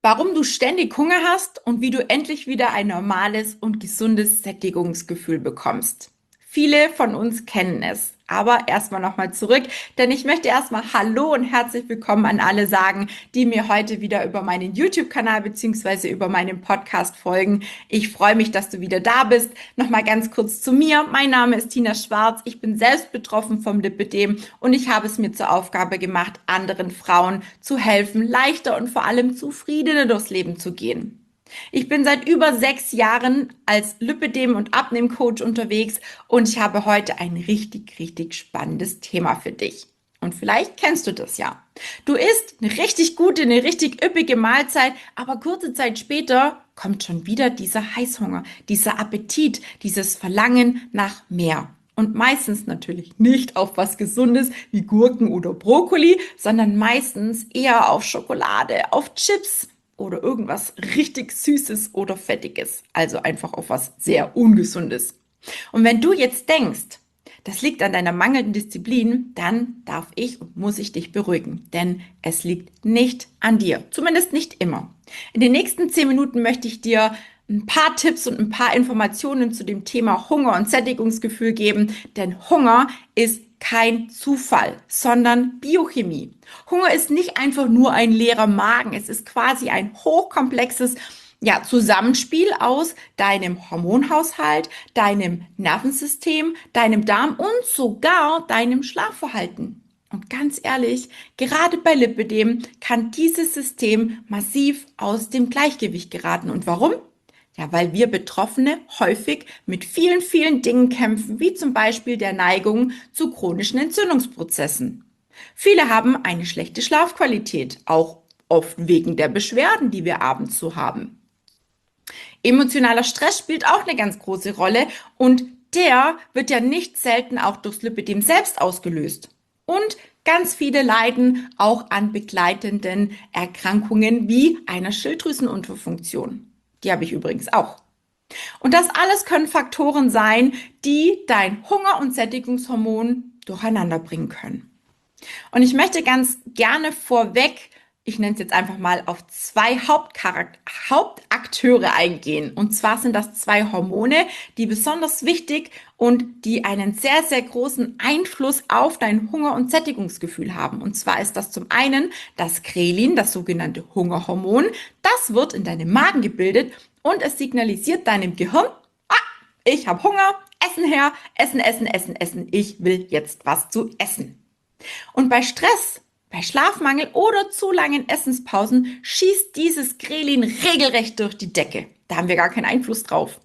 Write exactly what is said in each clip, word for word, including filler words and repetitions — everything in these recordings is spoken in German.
Warum du ständig Hunger hast und wie du endlich wieder ein normales und gesundes Sättigungsgefühl bekommst. Viele von uns kennen es. Aber erstmal nochmal zurück, denn ich möchte erstmal Hallo und herzlich willkommen an alle sagen, die mir heute wieder über meinen YouTube-Kanal beziehungsweise über meinen Podcast folgen. Ich freue mich, dass du wieder da bist. Nochmal ganz kurz zu mir. Mein Name ist Tina Schwarz. Ich bin selbst betroffen vom Lipödem und ich habe es mir zur Aufgabe gemacht, anderen Frauen zu helfen, leichter und vor allem zufriedener durchs Leben zu gehen. Ich bin seit über sechs Jahren als Lipödem- und Abnehmcoach unterwegs und ich habe heute ein richtig, richtig spannendes Thema für dich. Und vielleicht kennst du das ja. Du isst eine richtig gute, eine richtig üppige Mahlzeit, aber kurze Zeit später kommt schon wieder dieser Heißhunger, dieser Appetit, dieses Verlangen nach mehr. Und meistens natürlich nicht auf was Gesundes wie Gurken oder Brokkoli, sondern meistens eher auf Schokolade, auf Chips oder irgendwas richtig Süßes oder Fettiges. Also einfach auf was sehr Ungesundes. Und wenn du jetzt denkst, das liegt an deiner mangelnden Disziplin, dann darf ich und muss ich dich beruhigen, denn es liegt nicht an dir, zumindest nicht immer. In den nächsten zehn Minuten möchte ich dir ein paar Tipps und ein paar Informationen zu dem Thema Hunger und Sättigungsgefühl geben, denn Hunger ist kein Zufall, sondern Biochemie. Hunger ist nicht einfach nur ein leerer Magen, es ist quasi ein hochkomplexes ja, Zusammenspiel aus deinem Hormonhaushalt, deinem Nervensystem, deinem Darm und sogar deinem Schlafverhalten. Und ganz ehrlich, gerade bei Lipödem kann dieses System massiv aus dem Gleichgewicht geraten. Und warum? Ja, weil wir Betroffene häufig mit vielen, vielen Dingen kämpfen, wie zum Beispiel der Neigung zu chronischen Entzündungsprozessen. Viele haben eine schlechte Schlafqualität, auch oft wegen der Beschwerden, die wir abends so haben. Emotionaler Stress spielt auch eine ganz große Rolle und der wird ja nicht selten auch durchs Lipödem selbst ausgelöst. Und ganz viele leiden auch an begleitenden Erkrankungen wie einer Schilddrüsenunterfunktion. Die habe ich übrigens auch. Und das alles können Faktoren sein, die dein Hunger- und Sättigungshormon durcheinander bringen können. Und ich möchte ganz gerne vorweg, ich nenne es jetzt einfach mal, auf zwei Hauptcharak- Hauptakteure eingehen. Und zwar sind das zwei Hormone, die besonders wichtig und die einen sehr, sehr großen Einfluss auf dein Hunger- und Sättigungsgefühl haben. Und zwar ist das zum einen das Grelin, das sogenannte Hungerhormon. Das wird in deinem Magen gebildet und es signalisiert deinem Gehirn, ah, ich habe Hunger, Essen her, Essen, Essen, Essen, Essen, ich will jetzt was zu essen. Und bei Stress, bei Schlafmangel oder zu langen Essenspausen schießt dieses Grelin regelrecht durch die Decke. Da haben wir gar keinen Einfluss drauf.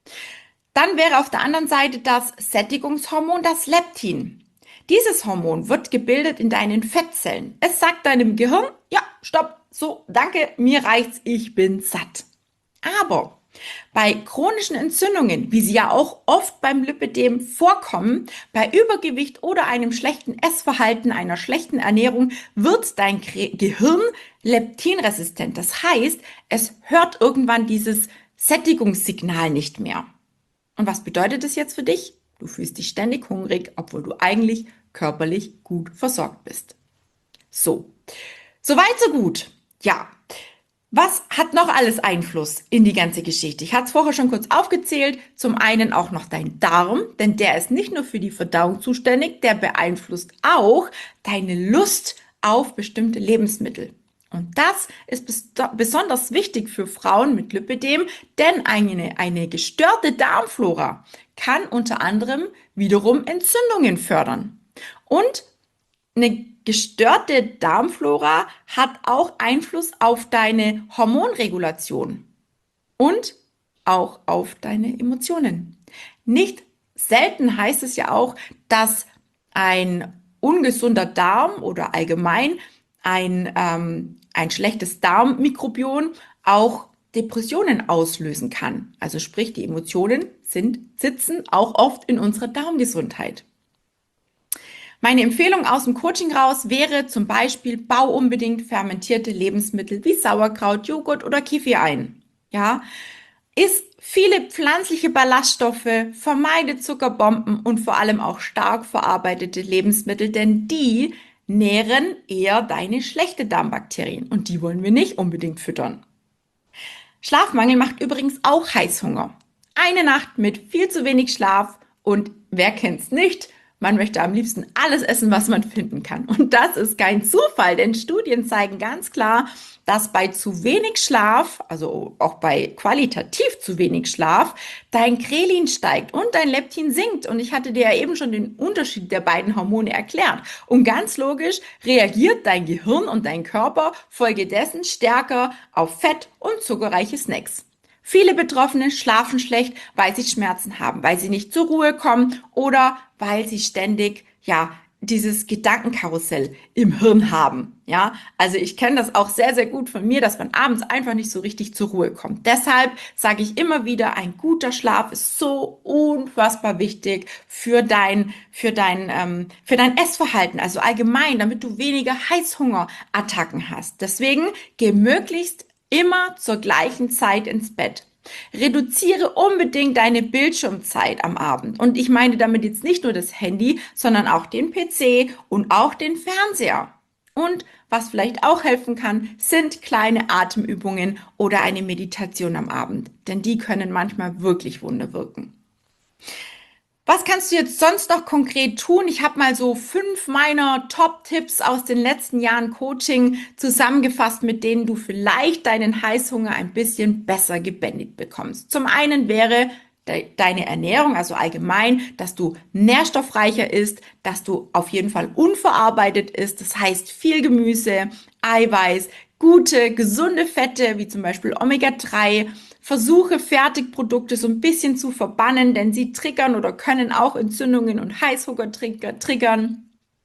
Dann wäre auf der anderen Seite das Sättigungshormon, das Leptin. Dieses Hormon wird gebildet in deinen Fettzellen. Es sagt deinem Gehirn, ja, stopp, so, danke, mir reicht's, ich bin satt. Aber bei chronischen Entzündungen, wie sie ja auch oft beim Lipödem vorkommen, bei Übergewicht oder einem schlechten Essverhalten, einer schlechten Ernährung, wird dein Gehirn leptinresistent. Das heißt, es hört irgendwann dieses Sättigungssignal nicht mehr. Und was bedeutet das jetzt für dich? Du fühlst dich ständig hungrig, obwohl du eigentlich körperlich gut versorgt bist. So, soweit so gut. Ja. Was hat noch alles Einfluss in die ganze Geschichte? Ich hatte es vorher schon kurz aufgezählt. Zum einen auch noch dein Darm, denn der ist nicht nur für die Verdauung zuständig, der beeinflusst auch deine Lust auf bestimmte Lebensmittel. Und das ist bes besonders wichtig für Frauen mit Lipödem, denn eine, eine gestörte Darmflora kann unter anderem wiederum Entzündungen fördern. Und eine gestörte Darmflora hat auch Einfluss auf deine Hormonregulation und auch auf deine Emotionen. Nicht selten heißt es ja auch, dass ein ungesunder Darm oder allgemein ein, ähm, ein schlechtes Darmmikrobiom auch Depressionen auslösen kann. Also sprich, die Emotionen sind, sitzen auch oft in unserer Darmgesundheit. Meine Empfehlung aus dem Coaching raus wäre zum Beispiel, bau unbedingt fermentierte Lebensmittel wie Sauerkraut, Joghurt oder Kefir ein. Ja, iss viele pflanzliche Ballaststoffe, vermeide Zuckerbomben und vor allem auch stark verarbeitete Lebensmittel, denn die nähren eher deine schlechte Darmbakterien und die wollen wir nicht unbedingt füttern. Schlafmangel macht übrigens auch Heißhunger. Eine Nacht mit viel zu wenig Schlaf und wer kennt's nicht? Man möchte am liebsten alles essen, was man finden kann. Und das ist kein Zufall, denn Studien zeigen ganz klar, dass bei zu wenig Schlaf, also auch bei qualitativ zu wenig Schlaf, dein Grelin steigt und dein Leptin sinkt. Und ich hatte dir ja eben schon den Unterschied der beiden Hormone erklärt. Und ganz logisch reagiert dein Gehirn und dein Körper folgedessen stärker auf Fett und zuckerreiche Snacks. Viele Betroffene schlafen schlecht, weil sie Schmerzen haben, weil sie nicht zur Ruhe kommen oder weil sie ständig, ja, dieses Gedankenkarussell im Hirn haben. Ja, also ich kenne das auch sehr, sehr gut von mir, dass man abends einfach nicht so richtig zur Ruhe kommt. Deshalb sage ich immer wieder, ein guter Schlaf ist so unfassbar wichtig für dein, für dein, ähm, für dein Essverhalten, also allgemein, damit du weniger Heißhungerattacken hast. Deswegen geh möglichst immer zur gleichen Zeit ins Bett. Reduziere unbedingt deine Bildschirmzeit am Abend. Und ich meine damit jetzt nicht nur das Handy, sondern auch den P C und auch den Fernseher. Und was vielleicht auch helfen kann, sind kleine Atemübungen oder eine Meditation am Abend. Denn die können manchmal wirklich Wunder wirken. Was kannst du jetzt sonst noch konkret tun? Ich habe mal so fünf meiner Top-Tipps aus den letzten Jahren Coaching zusammengefasst, mit denen du vielleicht deinen Heißhunger ein bisschen besser gebändigt bekommst. Zum einen wäre de deine Ernährung, also allgemein, dass du nährstoffreicher isst, dass du auf jeden Fall unverarbeitet isst. Das heißt viel Gemüse, Eiweiß, gute, gesunde Fette, wie zum Beispiel Omega drei. Versuche Fertigprodukte so ein bisschen zu verbannen, denn sie triggern oder können auch Entzündungen und Heißhunger triggern.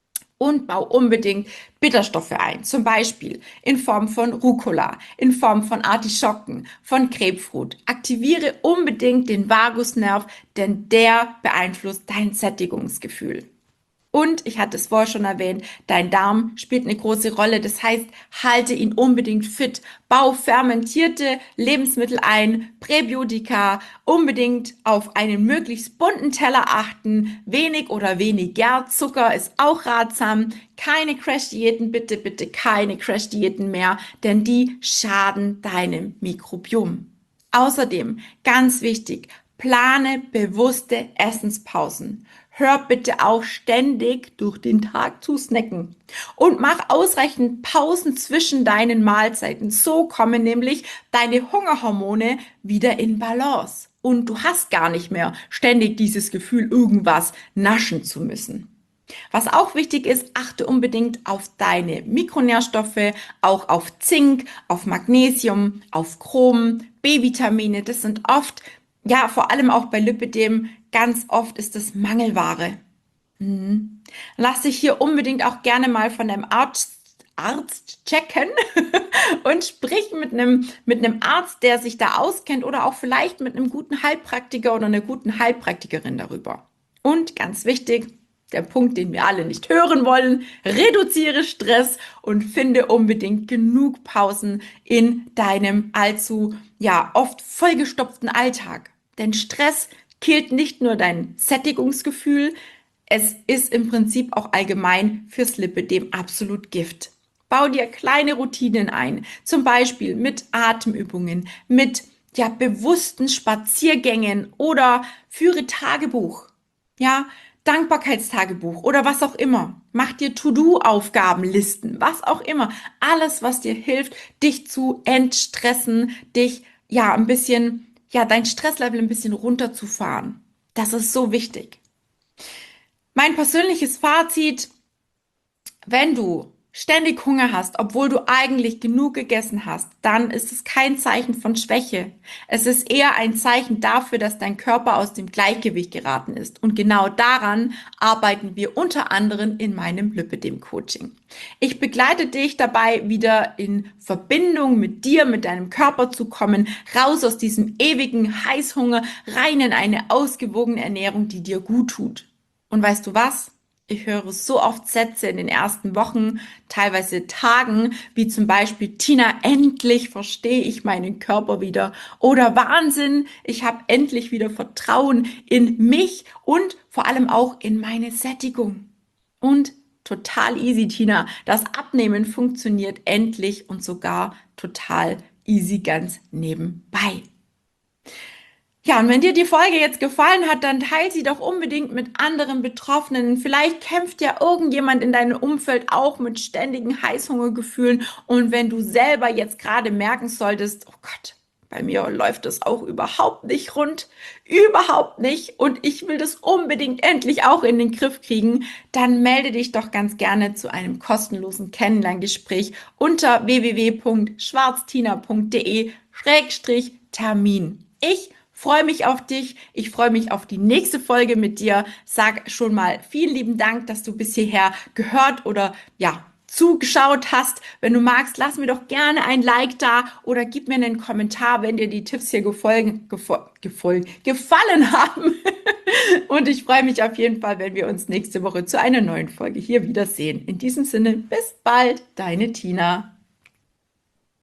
Und bau unbedingt Bitterstoffe ein, zum Beispiel in Form von Rucola, in Form von Artischocken, von Grapefruit. Aktiviere unbedingt den Vagusnerv, denn der beeinflusst dein Sättigungsgefühl. Und ich hatte es vorher schon erwähnt, dein Darm spielt eine große Rolle. Das heißt, halte ihn unbedingt fit. Bau fermentierte Lebensmittel ein, Präbiotika, unbedingt auf einen möglichst bunten Teller achten. Wenig oder weniger Zucker ist auch ratsam. Keine Crash-Diäten, bitte, bitte keine Crash-Diäten mehr, denn die schaden deinem Mikrobiom. Außerdem, ganz wichtig, plane bewusste Essenspausen. Hör bitte auch ständig durch den Tag zu snacken und mach ausreichend Pausen zwischen deinen Mahlzeiten. So kommen nämlich deine Hungerhormone wieder in Balance und du hast gar nicht mehr ständig dieses Gefühl, irgendwas naschen zu müssen. Was auch wichtig ist, achte unbedingt auf deine Mikronährstoffe, auch auf Zink, auf Magnesium, auf Chrom, B-Vitamine. Das sind oft, ja, vor allem auch bei Lipödem, ganz oft ist es Mangelware. Mhm. Lass dich hier unbedingt auch gerne mal von einem Arzt Arzt checken und sprich mit einem, mit einem Arzt, der sich da auskennt oder auch vielleicht mit einem guten Heilpraktiker oder einer guten Heilpraktikerin darüber. Und ganz wichtig, der Punkt, den wir alle nicht hören wollen, reduziere Stress und finde unbedingt genug Pausen in deinem allzu, ja, oft vollgestopften Alltag. Denn Stress killt nicht nur dein Sättigungsgefühl, es ist im Prinzip auch allgemein fürs Lipödem absolut Gift. Bau dir kleine Routinen ein, zum Beispiel mit Atemübungen, mit ja, bewussten Spaziergängen oder führe Tagebuch, ja, Dankbarkeitstagebuch oder was auch immer. Mach dir To-Do-Aufgabenlisten, was auch immer. Alles, was dir hilft, dich zu entstressen, dich ja ein bisschen, ja, dein Stresslevel ein bisschen runterzufahren. Das ist so wichtig. Mein persönliches Fazit: Wenn du ständig Hunger hast, obwohl du eigentlich genug gegessen hast, dann ist es kein Zeichen von Schwäche. Es ist eher ein Zeichen dafür, dass dein Körper aus dem Gleichgewicht geraten ist. Und genau daran arbeiten wir unter anderem in meinem Lipödem-Coaching. Ich begleite dich dabei, wieder in Verbindung mit dir, mit deinem Körper zu kommen, raus aus diesem ewigen Heißhunger, rein in eine ausgewogene Ernährung, die dir gut tut. Und weißt du was? Ich höre so oft Sätze in den ersten Wochen, teilweise Tagen, wie zum Beispiel: Tina, endlich verstehe ich meinen Körper wieder. Oder Wahnsinn, ich habe endlich wieder Vertrauen in mich und vor allem auch in meine Sättigung. Und total easy, Tina. Das Abnehmen funktioniert endlich und sogar total easy ganz nebenbei. Ja, und wenn dir die Folge jetzt gefallen hat, dann teile sie doch unbedingt mit anderen Betroffenen. Vielleicht kämpft ja irgendjemand in deinem Umfeld auch mit ständigen Heißhungergefühlen. Und wenn du selber jetzt gerade merken solltest, oh Gott, bei mir läuft das auch überhaupt nicht rund, überhaupt nicht, und ich will das unbedingt endlich auch in den Griff kriegen, dann melde dich doch ganz gerne zu einem kostenlosen Kennenlerngespräch unter w w w punkt schwarztina punkt de Schrägstrich Termin. Ich freue mich auf dich. Ich freue mich auf die nächste Folge mit dir. Sag schon mal vielen lieben Dank, dass du bis hierher gehört oder ja, zugeschaut hast. Wenn du magst, lass mir doch gerne ein Like da oder gib mir einen Kommentar, wenn dir die Tipps hier gefolgen, gefol gefol gefallen haben. Und ich freue mich auf jeden Fall, wenn wir uns nächste Woche zu einer neuen Folge hier wiedersehen. In diesem Sinne, bis bald, deine Tina.